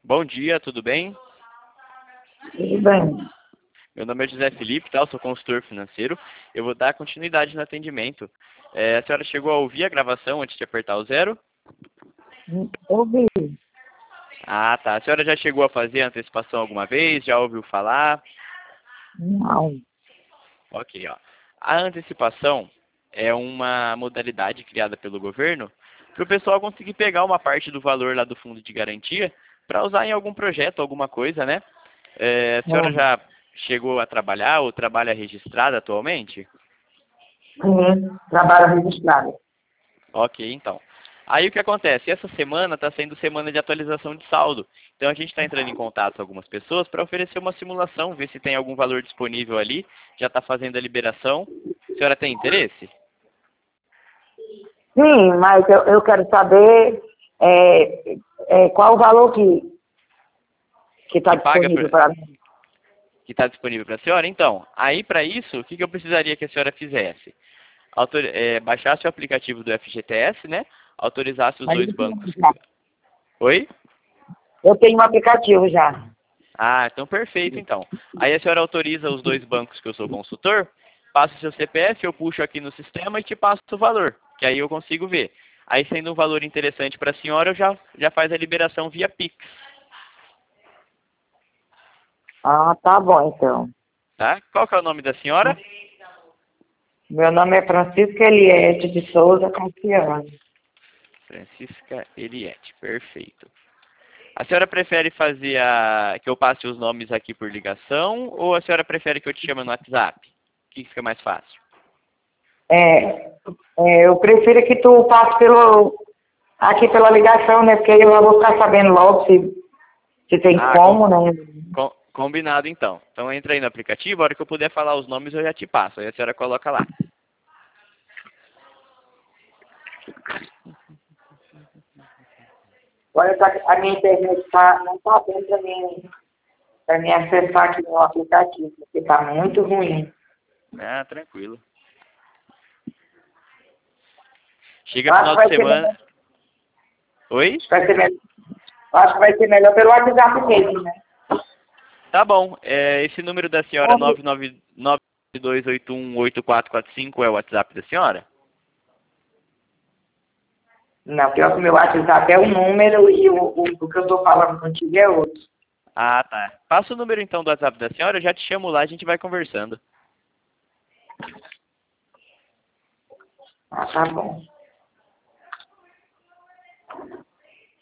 Bom dia, tudo bem? Tudo bem. Meu nome é José Felipe, tá? Eu sou consultor financeiro. Eu vou dar continuidade no atendimento. A senhora chegou a ouvir a gravação antes de apertar o zero? Ouvi. Ah, tá. A senhora já chegou a fazer a antecipação alguma vez? Já ouviu falar? Não. Ok, ó. A antecipação é uma modalidade criada pelo governo para o pessoal conseguir pegar uma parte do valor lá do fundo de garantia para usar em algum projeto, alguma coisa, né? A senhora Não. já chegou a trabalhar ou trabalha registrada atualmente? Sim, trabalho registrado. Ok, então. Aí o que acontece? Essa semana está sendo semana de atualização de saldo. Então a gente está entrando em contato com algumas pessoas para oferecer uma simulação, ver se tem algum valor disponível ali. Já está fazendo a liberação. A senhora tem interesse? Sim, mas eu quero saber qual o valor que está Que paga disponível para mim. que está disponível para a senhora? Então, aí para isso, o que eu precisaria que a senhora fizesse? Baixasse o aplicativo do FGTS, né? Autorizasse os Mas dois bancos. já. Oi? Eu tenho um aplicativo já. Ah, então perfeito, então. Aí a senhora autoriza os dois bancos que eu sou consultor, passa o seu CPF, eu puxo aqui no sistema e te passo o valor, que aí eu consigo ver. Aí, sendo um valor interessante para a senhora, eu já faz a liberação via Pix, Ah, tá bom, então. tá? Qual que é o nome da senhora? Meu nome é Francisca Eliette de Souza Cassiano. Francisca Eliette, perfeito. A senhora prefere que eu passe os nomes aqui por ligação ou a senhora prefere que eu te chame no WhatsApp? O que fica mais fácil? Eu prefiro que tu passe aqui pela ligação, né? Porque eu já vou ficar sabendo logo se tem Ah, como, né? combinado então. Então entra aí no aplicativo, a hora que eu puder falar os nomes eu já te passo. Aí a senhora coloca lá. Olha, a minha internet não está bem para mim acessar aqui no aplicativo, porque está muito ruim. Ah, tranquilo. Eu Chega acho que final de vai ser melhor, semana. Oi? acho que vai ser melhor pelo WhatsApp mesmo, né? Tá bom. Esse número da senhora 992818445 é o WhatsApp da senhora? Não, pior que o meu WhatsApp é um número e o que eu estou falando contigo é outro. Ah, tá. Passa o número então do WhatsApp da senhora, eu já te chamo lá, a gente vai conversando. Ah, tá bom.